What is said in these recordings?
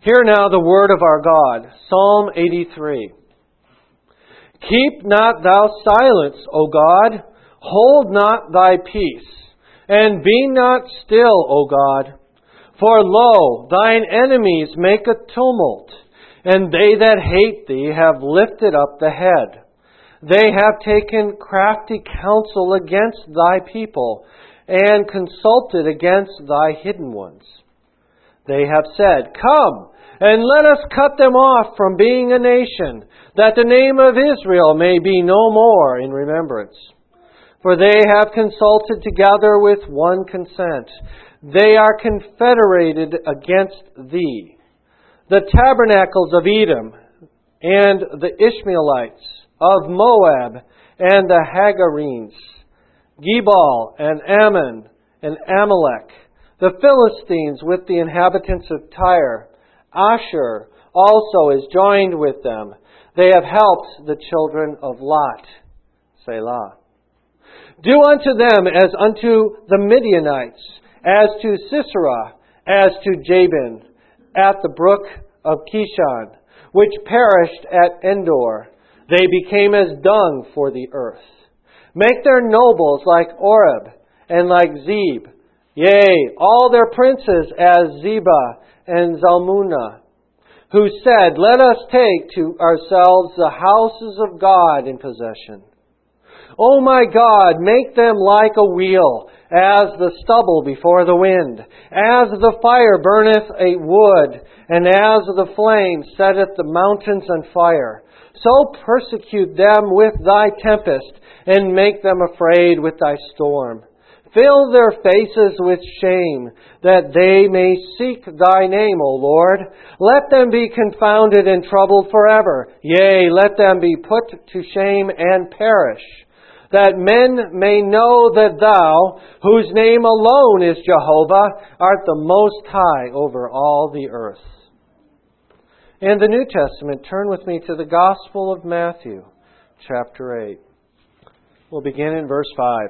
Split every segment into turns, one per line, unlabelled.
Hear now the word of our God. Psalm 83. Keep not thou silence, O God. Hold not thy peace, and be not still, O God. For lo, thine enemies make a tumult, and they that hate thee have lifted up the head. They have taken crafty counsel against thy people, and consulted against thy hidden ones. They have said, Come, and let us cut them off from being a nation, that the name of Israel may be no more in remembrance. For they have consulted together with one consent. They are confederated against thee. The tabernacles of Edom, and the Ishmaelites, of Moab, and the Hagarenes, Gebal, and Ammon, and Amalek, the Philistines with the inhabitants of Tyre. Asher also is joined with them. They have helped the children of Lot. Selah. Do unto them as unto the Midianites, as to Sisera, as to Jabin, at the brook of Kishon, which perished at Endor. They became as dung for the earth. Make their nobles like Oreb, and like Zeb, yea, all their princes as Zebah and Zalmunna, who said, Let us take to ourselves the houses of God in possession. O my God, make them like a wheel, as the stubble before the wind, as the fire burneth a wood, and as the flame setteth the mountains on fire. So persecute them with thy tempest, and make them afraid with thy storm. Fill their faces with shame, that they may seek thy name, O Lord. Let them be confounded and troubled forever. Yea, let them be put to shame and perish, that men may know that thou, whose name alone is Jehovah, art the Most High over all the earth. In the New Testament, turn with me to the Gospel of Matthew, chapter 8. We'll begin in verse 5.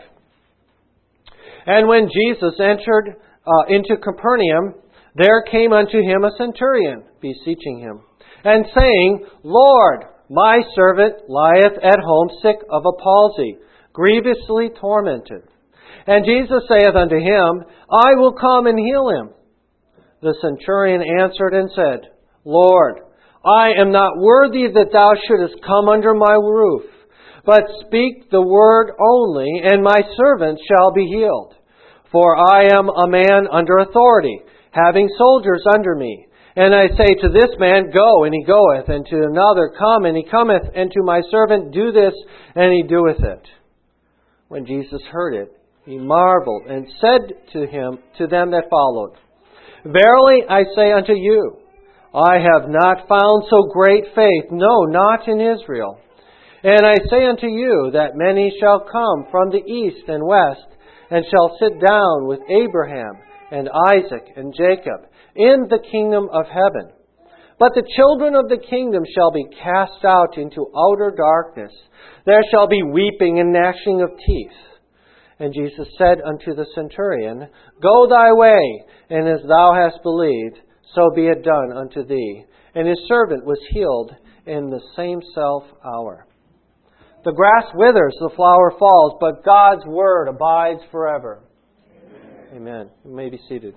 And when Jesus entered into Capernaum, there came unto him a centurion, beseeching him, and saying, Lord, my servant lieth at home sick of a palsy, grievously tormented. And Jesus saith unto him, I will come and heal him. The centurion answered and said, Lord, I am not worthy that thou shouldest come under my roof, but speak the word only, and my servant shall be healed. For I am a man under authority, having soldiers under me. And I say to this man, Go, and he goeth, and to another, Come, and he cometh, and to my servant, Do this, and he doeth it. When Jesus heard it, he marveled, and said to them that followed, Verily I say unto you, I have not found so great faith, no, not in Israel. And I say unto you that many shall come from the east and west, and shall sit down with Abraham and Isaac and Jacob in the kingdom of heaven. But the children of the kingdom shall be cast out into outer darkness. There shall be weeping and gnashing of teeth. And Jesus said unto the centurion, Go thy way, and as thou hast believed, so be it done unto thee. And his servant was healed in the same self hour. The grass withers, the flower falls, but God's word abides forever. Amen. You may be seated.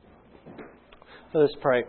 Let us pray.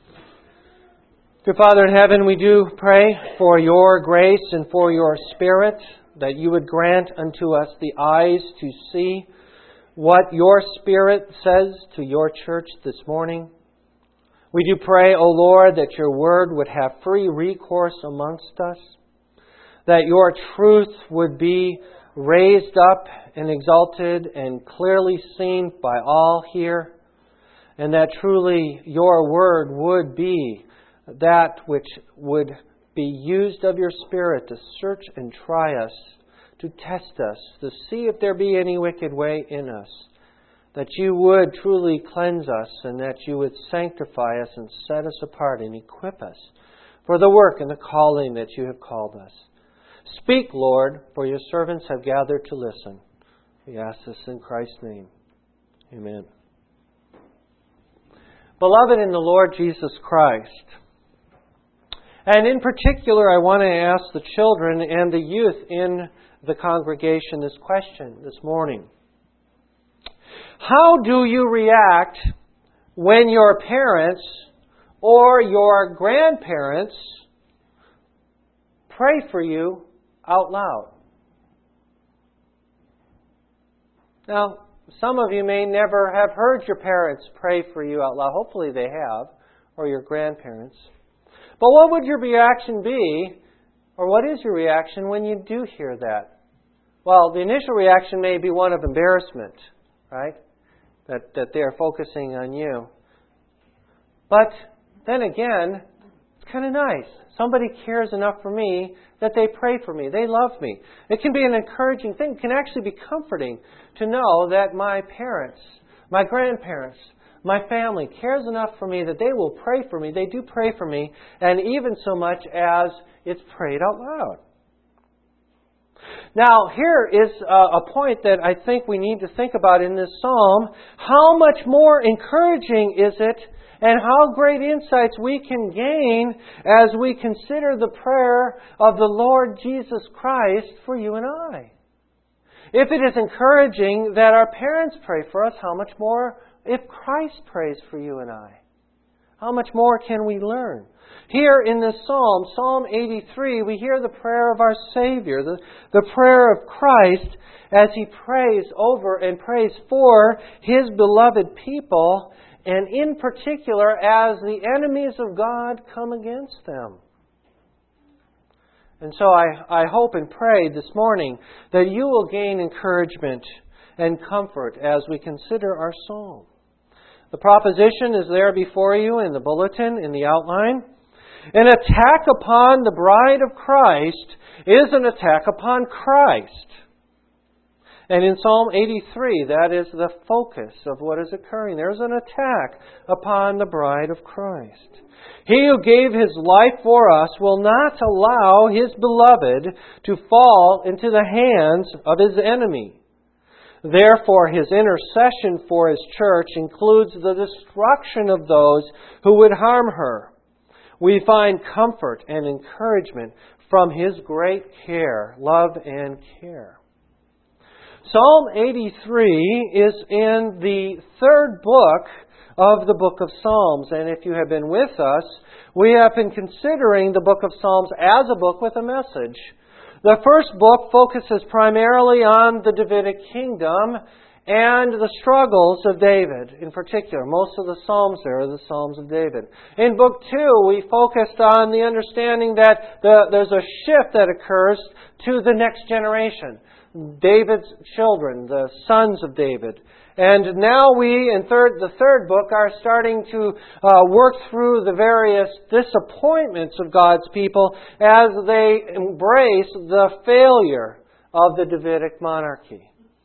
Dear Father in heaven, we do pray for your grace and for your Spirit, that you would grant unto us the eyes to see what your Spirit says to your church this morning. We do pray, O Lord, that your word would have free recourse amongst us, that your truth would be raised up and exalted and clearly seen by all here, and that truly your word would be that which would be used of your Spirit to search and try us, to test us, to see if there be any wicked way in us, that you would truly cleanse us, and that you would sanctify us and set us apart and equip us for the work and the calling that you have called us. Speak, Lord, for your servants have gathered to listen. We ask this in Christ's name. Amen. Beloved in the Lord Jesus Christ, and in particular I want to ask the children and the youth in the congregation this question this morning. How do you react when your parents or your grandparents pray for you out loud? Now, some of you may never have heard your parents pray for you out loud. Hopefully they have, or your grandparents. But what would your reaction be, or what is your reaction when you do hear that? Well, the initial reaction may be one of embarrassment, right? That they're focusing on you. But then again, it's kind of nice. Somebody cares enough for me that they pray for me. They love me. It can be an encouraging thing. It can actually be comforting to know that my parents, my grandparents, my family cares enough for me that they will pray for me. They do pray for me, and even so much as it's prayed out loud. Now, here is a point that I think we need to think about in this psalm. How much more encouraging is it, and how great insights we can gain as we consider the prayer of the Lord Jesus Christ for you and I. If it is encouraging that our parents pray for us, how much more if Christ prays for you and I? How much more can we learn? Here in this psalm, Psalm 83, we hear the prayer of our Savior, the prayer of Christ as He prays over and prays for His beloved people, and in particular as the enemies of God come against them. And so I hope and pray this morning that you will gain encouragement and comfort as we consider our psalm. The proposition is there before you in the bulletin, in the outline. An attack upon the bride of Christ is an attack upon Christ. And in Psalm 83, that is the focus of what is occurring. There's an attack upon the bride of Christ. He who gave His life for us will not allow His beloved to fall into the hands of His enemy. Therefore, His intercession for His church includes the destruction of those who would harm her. We find comfort and encouragement from His great care, love and care. Psalm 83 is in the third book of the book of Psalms. And if you have been with us, we have been considering the book of Psalms as a book with a message. The first book focuses primarily on the Davidic kingdom and the struggles of David in particular. Most of the Psalms there are the Psalms of David. In Book 2, we focused on the understanding that there's a shift that occurs to the next generation. David's children, the sons of David. And now we, in the third book, are starting to work through the various disappointments of God's people as they embrace the failure of the Davidic monarchy.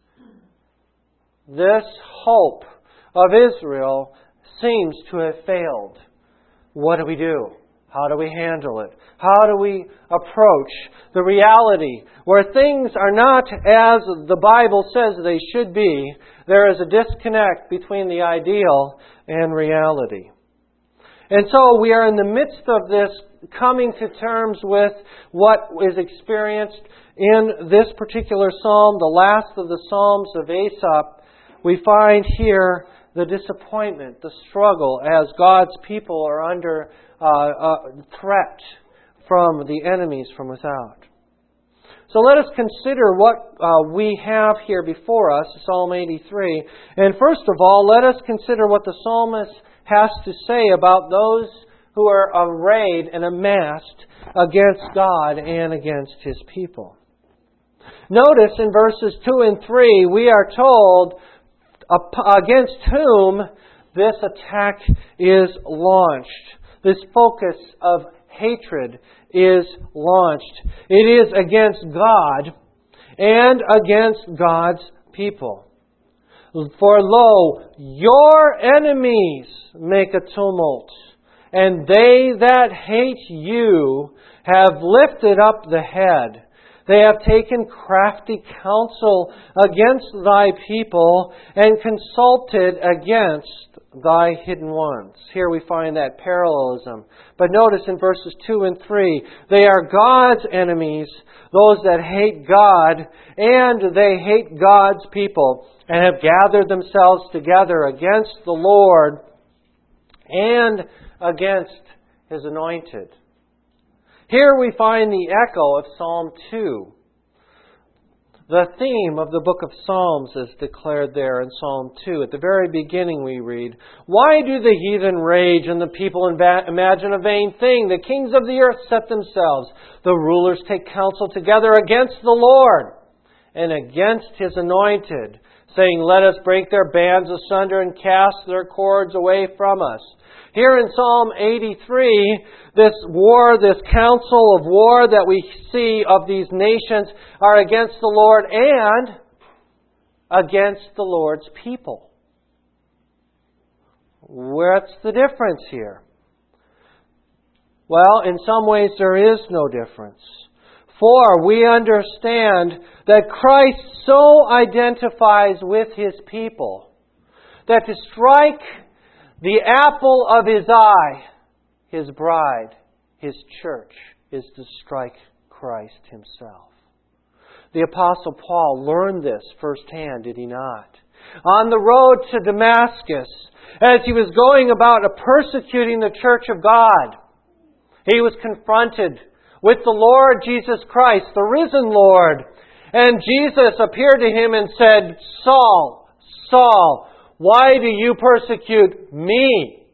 This hope of Israel seems to have failed. What do? How do we handle it? How do we approach the reality where things are not as the Bible says they should be? There is a disconnect between the ideal and reality. And so we are in the midst of this coming to terms with what is experienced in this particular psalm, the last of the Psalms of Asaph. We find here the disappointment, the struggle as God's people are under threat from the enemies from without. So let us consider what we have here before us, Psalm 83. And first of all, let us consider what the psalmist has to say about those who are arrayed and amassed against God and against His people. Notice in verses 2 and 3, we are told against whom this attack is launched. This focus of hatred is launched. It is against God and against God's people. For lo, your enemies make a tumult, and they that hate you have lifted up the head. They have taken crafty counsel against thy people and consulted against thy hidden ones. Here we find that parallelism. But notice in verses 2 and 3, they are God's enemies, those that hate God, and they hate God's people, and have gathered themselves together against the Lord and against His anointed. Here we find the echo of Psalm 2. The theme of the book of Psalms is declared there in Psalm 2. At the very beginning we read, "Why do the heathen rage and the people imagine a vain thing? The kings of the earth set themselves. The rulers take counsel together against the Lord and against His anointed, saying, let us break their bands asunder and cast their cords away from us." Here in Psalm 83, this war, this council of war that we see of these nations are against the Lord and against the Lord's people. What's the difference here? Well, in some ways there is no difference. For we understand that Christ so identifies with His people that to strike the apple of His eye, His bride, His church, is to strike Christ Himself. The Apostle Paul learned this firsthand, did he not? On the road to Damascus, as he was going about persecuting the church of God, he was confronted with the Lord Jesus Christ, the risen Lord. And Jesus appeared to him and said, "Saul, Saul, why do you persecute me?"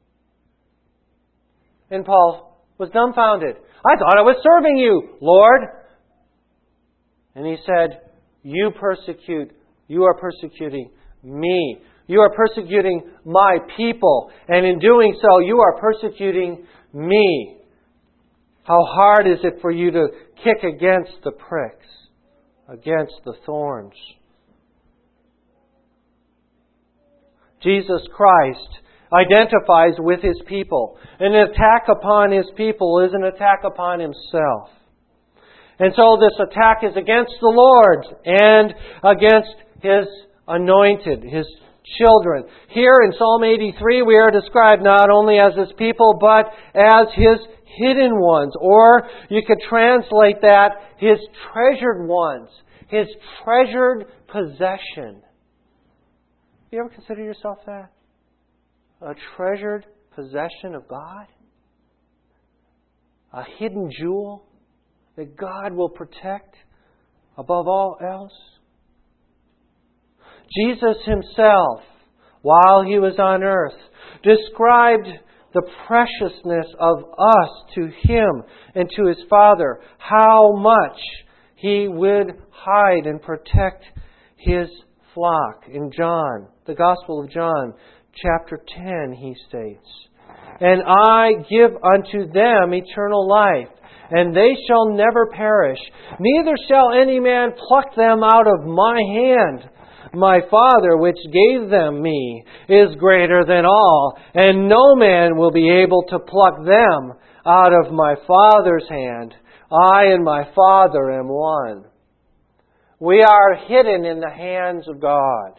And Paul was dumbfounded. "I thought I was serving you, Lord." And he said, you are persecuting me. You are persecuting my people. And in doing so, you are persecuting me. How hard is it for you to kick against the pricks, against the thorns? Jesus Christ identifies with His people. An attack upon His people is an attack upon Himself. And so this attack is against the Lord and against His anointed, His children. Here in Psalm 83 we are described not only as His people but as His hidden ones. Or you could translate that, His treasured ones, His treasured possession. You ever consider yourself that? A treasured possession of God? A hidden jewel that God will protect above all else? Jesus Himself, while He was on earth, described the preciousness of us to Him and to His Father. How much He would hide and protect His flock. In John, the Gospel of John, chapter 10, He states, "And I give unto them eternal life, and they shall never perish, neither shall any man pluck them out of my hand. My Father, which gave them me, is greater than all, and no man will be able to pluck them out of my Father's hand. I and my Father am one." We are hidden in the hands of God.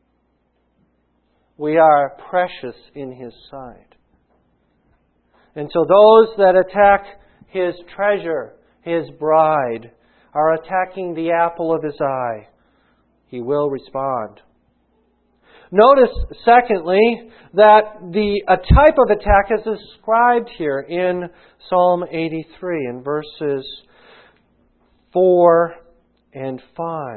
We are precious in His sight. And so those that attack His treasure, His bride, are attacking the apple of His eye. He will respond. Notice, secondly, that a type of attack is described here in Psalm 83 in verses 4 and 5.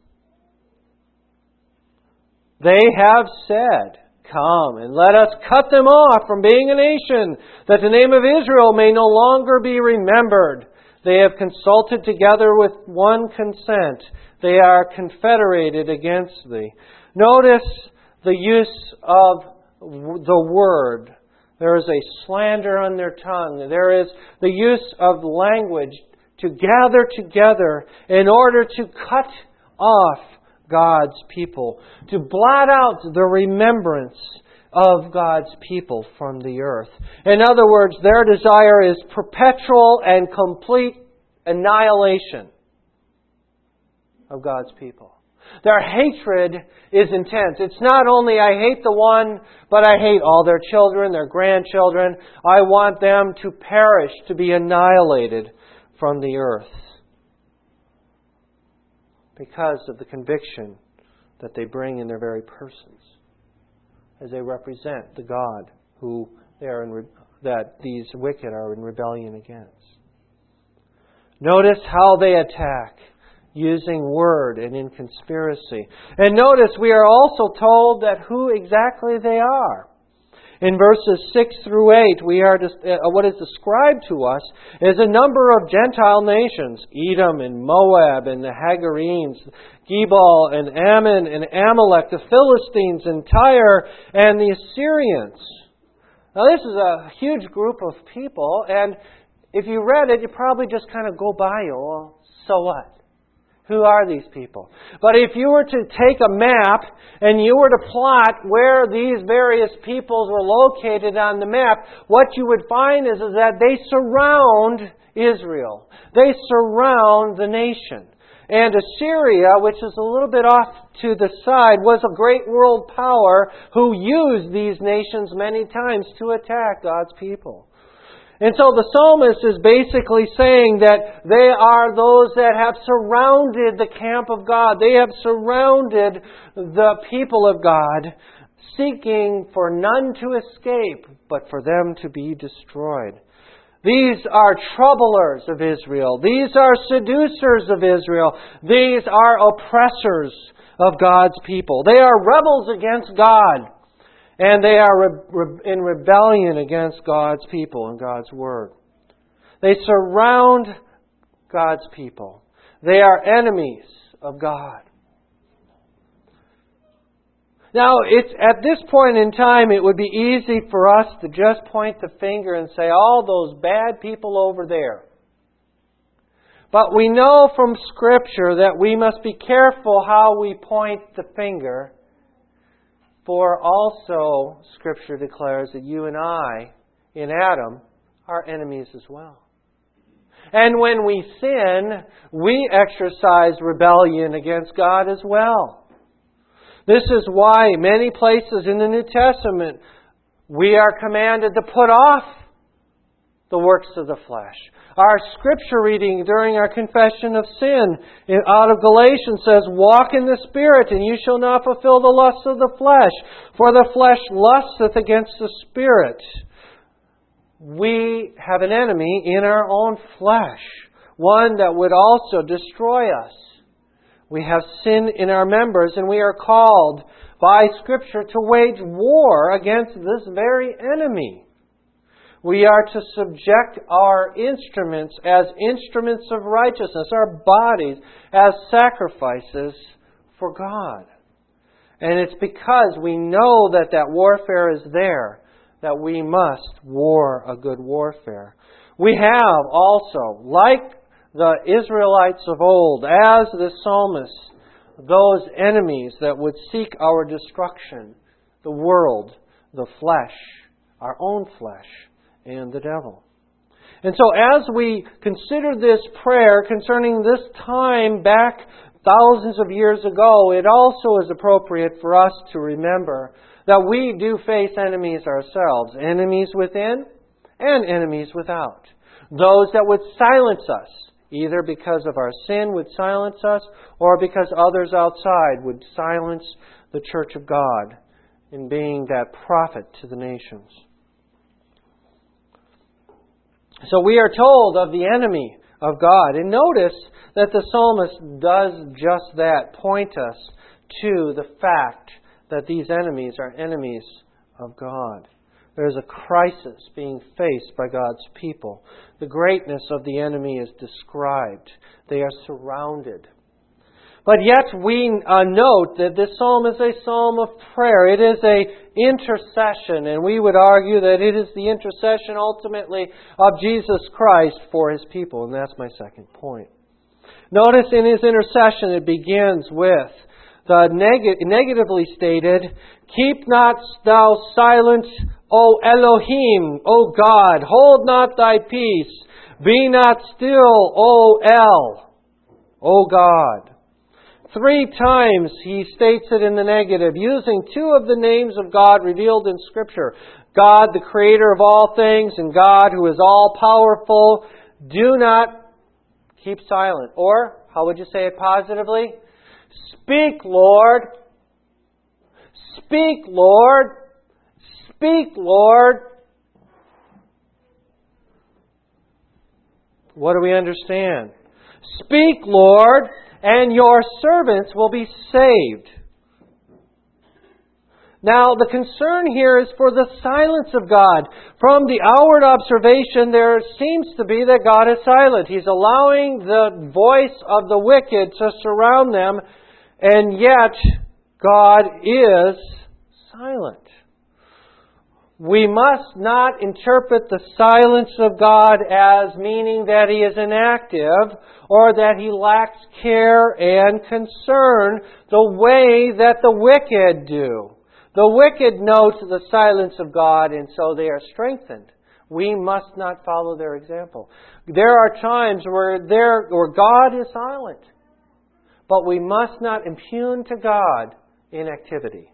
"They have said, come and let us cut them off from being a nation, that the name of Israel may no longer be remembered. They have consulted together with one consent. They are confederated against thee." Notice the use of the word. There is a slander on their tongue. There is the use of language to gather together in order to cut off God's people, to blot out the remembrance of God's people from the earth. In other words, their desire is perpetual and complete annihilation. of God's people. Their hatred is intense. It's not only I hate the one, but I hate all their children, their grandchildren. I want them to perish, to be annihilated from the earth, because of the conviction that they bring in their very persons, as they represent the God who that these wicked are in rebellion against. Notice how they attack, using word and in conspiracy. And notice we are also told that who exactly they are. In verses 6 through 8, what is described to us is a number of Gentile nations, Edom and Moab and the Hagarenes, Gebal and Ammon and Amalek, the Philistines and Tyre and the Assyrians. Now this is a huge group of people, and if you read it, you probably just kind of go by, well, so what? Who are these people? But if you were to take a map and you were to plot where these various peoples were located on the map, what you would find is that they surround Israel. They surround the nation. And Assyria, which is a little bit off to the side, was a great world power who used these nations many times to attack God's people. And so the psalmist is basically saying that they are those that have surrounded the camp of God. They have surrounded the people of God, seeking for none to escape, but for them to be destroyed. These are troublers of Israel. These are seducers of Israel. These are oppressors of God's people. They are rebels against God. And they are in rebellion against God's people and God's Word. They surround God's people. They are enemies of God. Now, at this point in time, it would be easy for us to just point the finger and say, all those bad people over there. But we know from Scripture that we must be careful how we point the finger. For also, Scripture declares that you and I, in Adam, are enemies as well. And when we sin, we exercise rebellion against God as well. This is why many places in the New Testament we are commanded to put off the works of the flesh. Our scripture reading during our confession of sin out of Galatians says, walk in the Spirit, and you shall not fulfill the lusts of the flesh. For the flesh lusteth against the Spirit. We have an enemy in our own flesh, one that would also destroy us. We have sin in our members, and we are called by Scripture to wage war against this very enemy. We are to subject our instruments as instruments of righteousness, our bodies as sacrifices for God. And it's because we know that that warfare is there that we must war a good warfare. We have also, like the Israelites of old, as the psalmist, those enemies that would seek our destruction, the world, the flesh, our own flesh, and the devil. And so as we consider this prayer concerning this time back thousands of years ago, it also is appropriate for us to remember that we do face enemies ourselves, enemies within and enemies without. Those that would silence us, either because of our sin would silence us, or because others outside would silence the church of God in being that prophet to the nations. So we are told of the enemy of God. And notice that the psalmist does just that, point us to the fact that these enemies are enemies of God. There is a crisis being faced by God's people. The greatness of the enemy is described. They are surrounded. But yet we note that this psalm is a psalm of prayer. It is an intercession, and we would argue that it is the intercession ultimately of Jesus Christ for His people, and that's my second point. Notice in His intercession it begins with the negatively stated, keep not thou silent, O Elohim, O God, hold not thy peace, be not still, O El, O God. 3 times he states it in the negative, using 2 of the names of God revealed in Scripture. God, the creator of all things, and God who is all-powerful. Do not keep silent. Or, how would you say it positively? Speak, Lord. Speak, Lord. Speak, Lord. What do we understand? Speak, Lord, and your servants will be saved. Now, the concern here is for the silence of God. From the outward observation, there seems to be that God is silent. He's allowing the voice of the wicked to surround them, and yet God is silent. We must not interpret the silence of God as meaning that He is inactive or that He lacks care and concern the way that the wicked do. The wicked note the silence of God, and so they are strengthened. We must not follow their example. There are times where God is silent, but we must not impugn to God inactivity.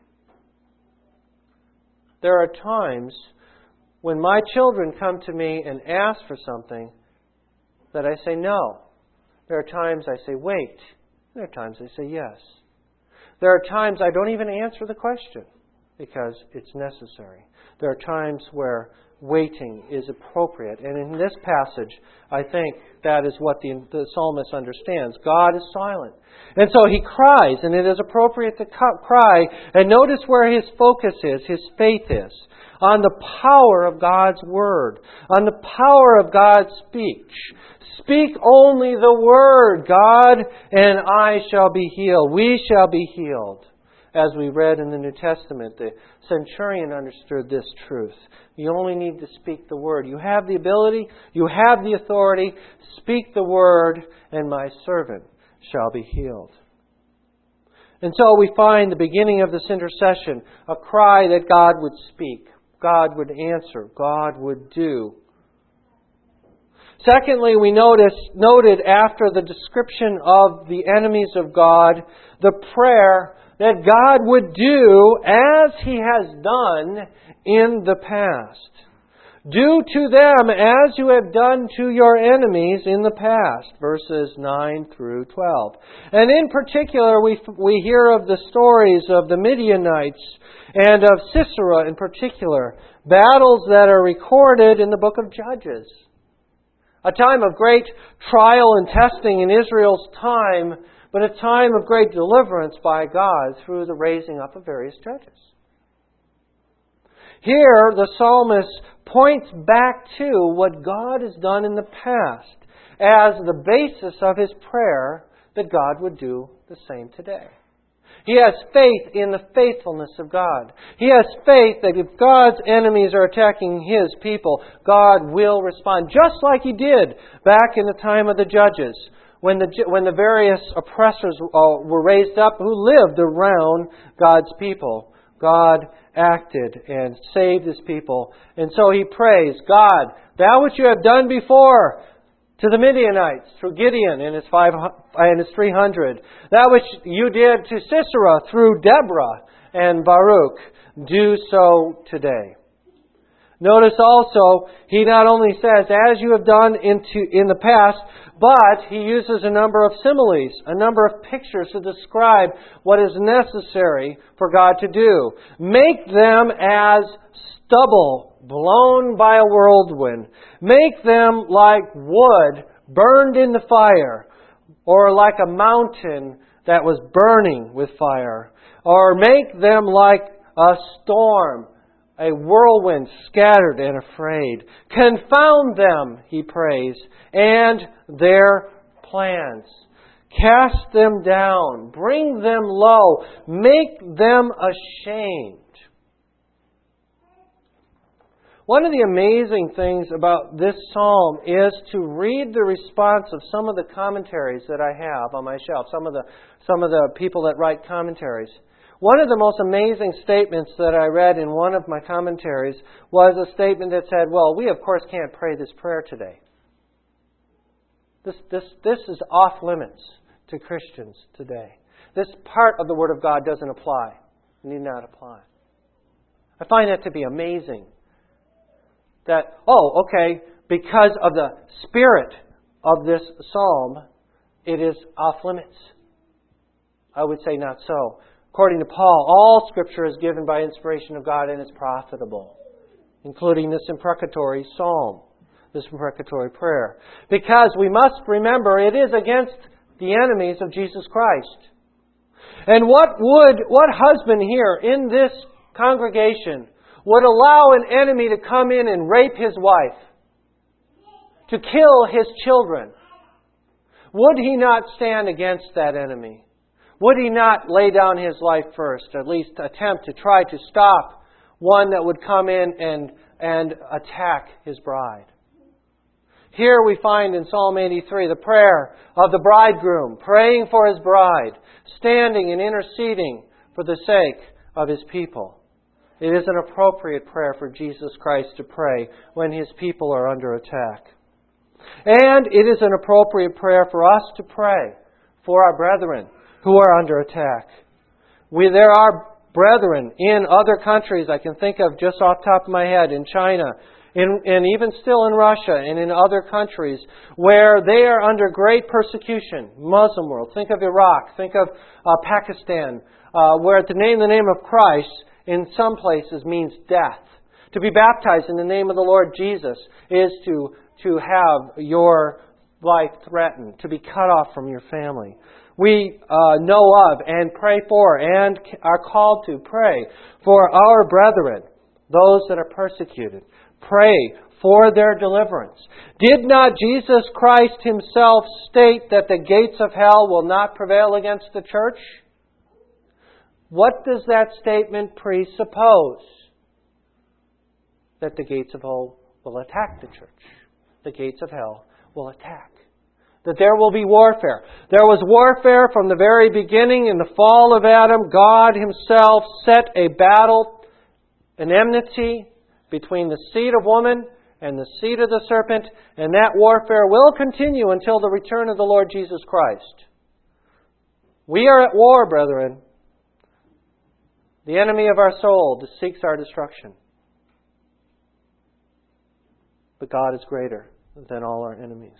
There are times when my children come to me and ask for something that I say no. There are times I say wait. There are times I say yes. There are times I don't even answer the question because it's necessary. There are times where waiting is appropriate. And in this passage, I think that is what the psalmist understands. God is silent. And so he cries, and it is appropriate to cry. And notice where his focus is, his faith is, on the power of God's Word, on the power of God's speech. Speak only the Word, God, and I shall be healed. We shall be healed. As we read in the New Testament, the centurion understood this truth. You only need to speak the Word. You have the ability, you have the authority. Speak the Word, and my servant shall be healed. And so we find the beginning of this intercession, a cry that God would speak, God would answer, God would do. Secondly, we noted after the description of the enemies of God, the prayer that God would do as He has done in the past. Do to them as you have done to your enemies in the past. Verses 9 through 12. And in particular, we hear of the stories of the Midianites and of Sisera in particular. Battles that are recorded in the book of Judges. A time of great trial and testing in Israel's time, but a time of great deliverance by God through the raising up of various judges. Here, the psalmist points back to what God has done in the past as the basis of his prayer that God would do the same today. He has faith in the faithfulness of God. He has faith that if God's enemies are attacking His people, God will respond, just like He did back in the time of the judges, when the various oppressors were raised up who lived around God's people. God acted and saved His people. And so he prays, God, Thou which You have done before to the Midianites through Gideon and his 300, that which You did to Sisera through Deborah and Baruch, do so today. Notice also, he not only says, as You have done in the past, but he uses a number of similes, a number of pictures to describe what is necessary for God to do. Make them as stubble blown by a whirlwind. Make them like wood burned in the fire, or like a mountain that was burning with fire. Or make them like a storm, a whirlwind scattered and afraid. Confound them, he prays, and their plans. Cast them down. Bring them low. Make them ashamed. One of the amazing things about this psalm is to read the response of some of the commentaries that I have on my shelf, some of the people that write commentaries. One of the most amazing statements that I read in one of my commentaries was a statement that said, well, we of course can't pray this prayer today. This is off limits to Christians today. this part of the Word of God doesn't apply. It need not apply. I find that to be amazing. That, because of the spirit of this psalm, it is off limits. I would say not so. According to Paul, all Scripture is given by inspiration of God and is profitable, including this imprecatory psalm, this imprecatory prayer. Because we must remember it is against the enemies of Jesus Christ. And what husband here in this congregation would allow an enemy to come in and rape his wife, to kill his children? Would he not stand against that enemy? Would he not lay down his life first, at least attempt to try to stop one that would come in and attack his bride? Here we find in Psalm 83 the prayer of the bridegroom, praying for his bride, standing and interceding for the sake of his people. It is an appropriate prayer for Jesus Christ to pray when His people are under attack. And it is an appropriate prayer for us to pray for our brethren who are under attack. There are brethren in other countries, I can think of just off the top of my head, in China, and even still in Russia and in other countries, where they are under great persecution. Muslim world. Think of Iraq. Think of Pakistan, where the name of Christ in some places means death. To be baptized in the name of the Lord Jesus is to have your life threatened, to be cut off from your family. We know of and pray for and are called to pray for our brethren, those that are persecuted. Pray for their deliverance. Did not Jesus Christ Himself state that the gates of hell will not prevail against the church? What does that statement presuppose? That the gates of hell will attack the church. The gates of hell will attack. That there will be warfare. There was warfare from the very beginning. In the fall of Adam, God Himself set a battle, an enmity between the seed of woman and the seed of the serpent, and that warfare will continue until the return of the Lord Jesus Christ. We are at war, brethren. The enemy of our soul seeks our destruction. But God is greater than all our enemies.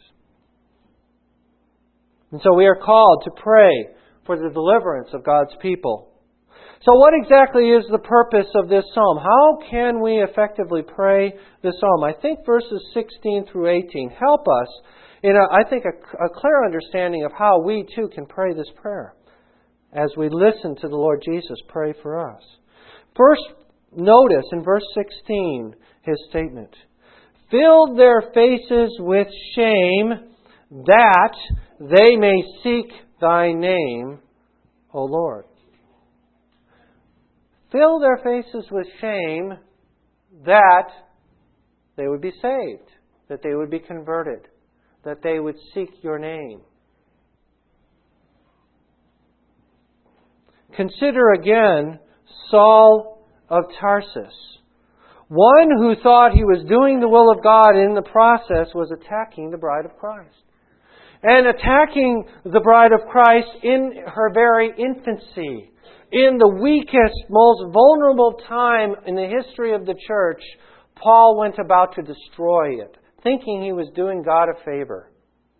And so we are called to pray for the deliverance of God's people. So what exactly is the purpose of this psalm? How can we effectively pray this psalm? I think verses 16 through 18 help us in a clear understanding of how we too can pray this prayer as we listen to the Lord Jesus pray for us. First, notice in verse 16 His statement. Filled their faces with shame that they may seek Thy name, O Lord. Fill their faces with shame that they would be saved, that they would be converted, that they would seek Your name. Consider again Saul of Tarsus. One who thought he was doing the will of God in the process was attacking the bride of Christ. And attacking the bride of Christ in her very infancy, in the weakest, most vulnerable time in the history of the church, Paul went about to destroy it, thinking he was doing God a favor.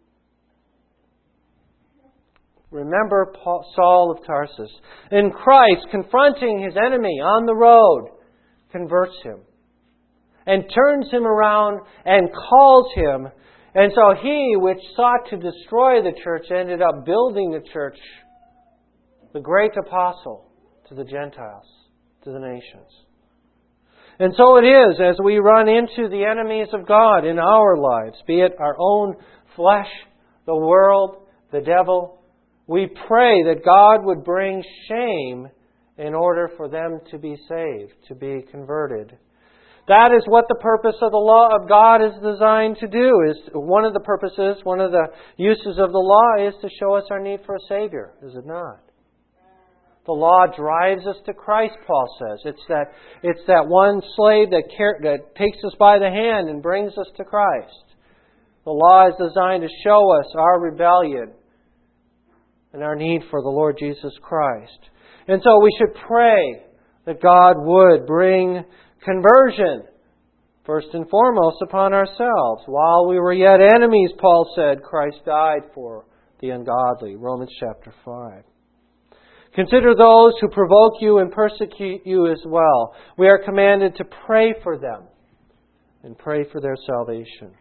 Remember Saul of Tarsus. In Christ, confronting his enemy on the road, converts him and turns him around and calls him. And so he, which sought to destroy the church, ended up building the church, the great apostle to the Gentiles, to the nations. And so it is as we run into the enemies of God in our lives, be it our own flesh, the world, the devil, we pray that God would bring shame in order for them to be saved, to be converted. That is what the purpose of the law of God is designed to do. Is one of the purposes, one of the uses of the law is to show us our need for a Savior, is it not? The law drives us to Christ, Paul says. It's that one slave that takes us by the hand and brings us to Christ. The law is designed to show us our rebellion and our need for the Lord Jesus Christ. And so we should pray that God would bring conversion, first and foremost, upon ourselves. While we were yet enemies, Paul said, Christ died for the ungodly. Romans chapter 5. Consider those who provoke you and persecute you as well. We are commanded to pray for them and pray for their salvation.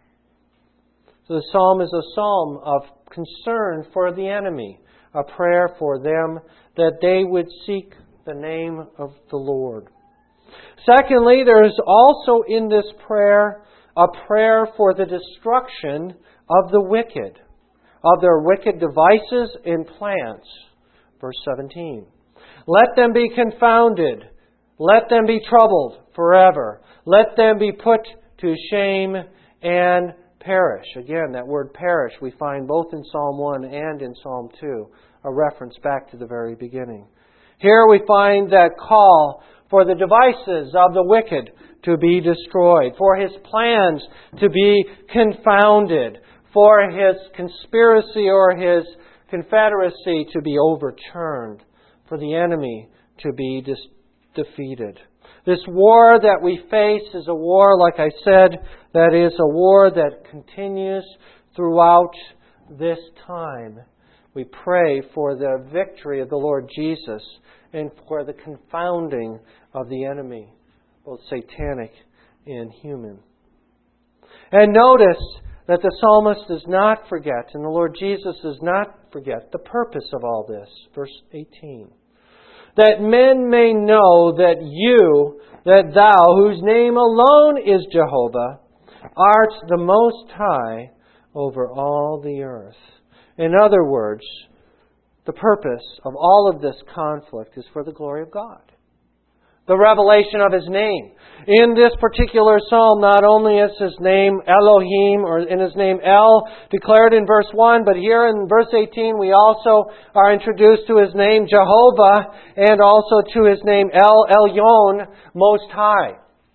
So the psalm is a psalm of concern for the enemy, a prayer for them that they would seek the name of the Lord. Secondly, there is also in this prayer a prayer for the destruction of the wicked, of their wicked devices and plans. Verse 17. Let them be confounded. Let them be troubled forever. Let them be put to shame and perish. Again, that word perish we find both in Psalm 1 and in Psalm 2, a reference back to the very beginning. Here we find that call for the devices of the wicked to be destroyed, for his plans to be confounded, for his conspiracy or his confederacy to be overturned, for the enemy to be defeated. This war that we face is a war, like I said, that is a war that continues throughout this time. We pray for the victory of the Lord Jesus and for the confounding of the enemy, both satanic and human. And notice that the psalmist does not forget, and the Lord Jesus does not forget, the purpose of all this. Verse 18. That men may know that you, that thou, whose name alone is Jehovah, art the Most High over all the earth. In other words, the purpose of all of this conflict is for the glory of God. The revelation of His name. In this particular psalm, not only is His name Elohim, or in His name El, declared in verse 1, but here in verse 18 we also are introduced to His name Jehovah, and also to His name El Elyon, Most High.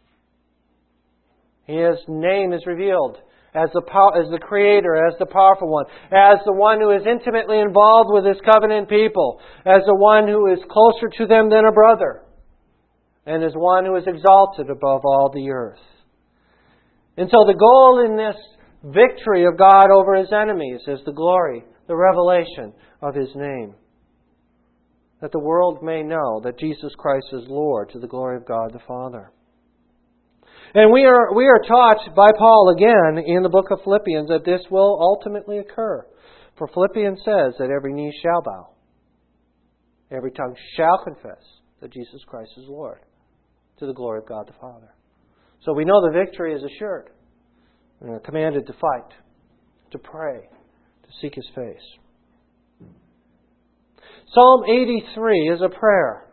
His name is revealed as the Creator, as the powerful one, as the one who is intimately involved with His covenant people, as the one who is closer to them than a brother, and as one who is exalted above all the earth. And so the goal in this victory of God over His enemies is the glory, the revelation of His name. That the world may know that Jesus Christ is Lord, to the glory of God the Father. And we are taught by Paul again in the book of Philippians that this will ultimately occur. For Philippians says that every knee shall bow, every tongue shall confess that Jesus Christ is Lord, to the glory of God the Father. So we know the victory is assured. We are commanded to fight, to pray, to seek His face. Psalm 83 is a prayer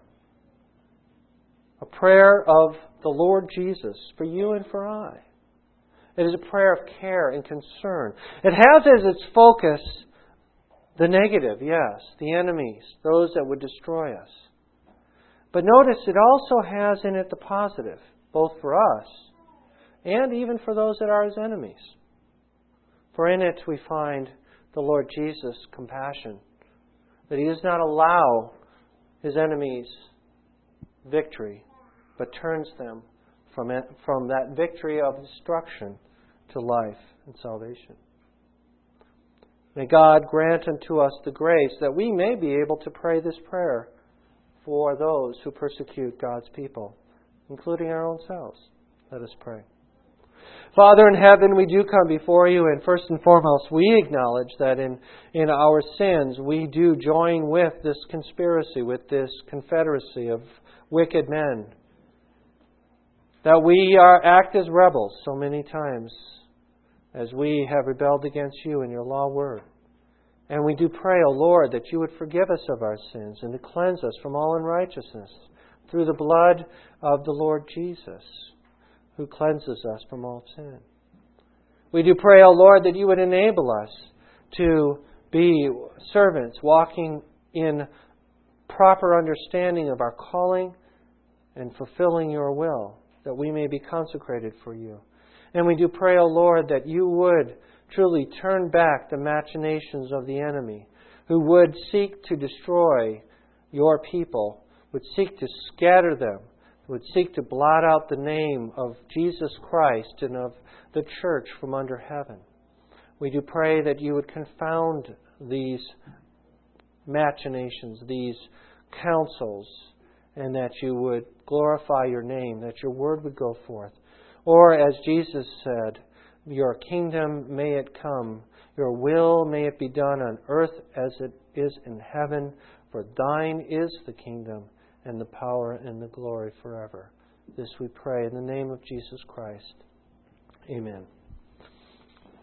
of the Lord Jesus for you and for I. It is a prayer of care and concern. It has as its focus the negative, yes, the enemies, those that would destroy us. But notice it also has in it the positive, both for us and even for those that are His enemies. For in it we find the Lord Jesus' compassion, that He does not allow His enemies victory, but turns them from that victory of destruction to life and salvation. May God grant unto us the grace that we may be able to pray this prayer for those who persecute God's people, including our own selves. Let us pray. Father in heaven, we do come before You, and first and foremost, we acknowledge that in our sins we do join with this conspiracy, with this confederacy of wicked men. That we act as rebels so many times as we have rebelled against You and Your law word. And we do pray, O Lord, that You would forgive us of our sins and to cleanse us from all unrighteousness through the blood of the Lord Jesus, who cleanses us from all sin. We do pray, O Lord, that You would enable us to be servants walking in proper understanding of our calling and fulfilling Your will, that we may be consecrated for You. And we do pray, O Lord, that You would truly turn back the machinations of the enemy, who would seek to destroy your people, would seek to scatter them, would seek to blot out the name of Jesus Christ and of the church from under heaven. We do pray that you would confound these machinations, these counsels, and that you would glorify your name, that your word would go forth. Or as Jesus said, your kingdom may it come, your will may it be done on earth as it is in heaven, for thine is the kingdom and the power and the glory forever. This we pray in the name of Jesus Christ. Amen.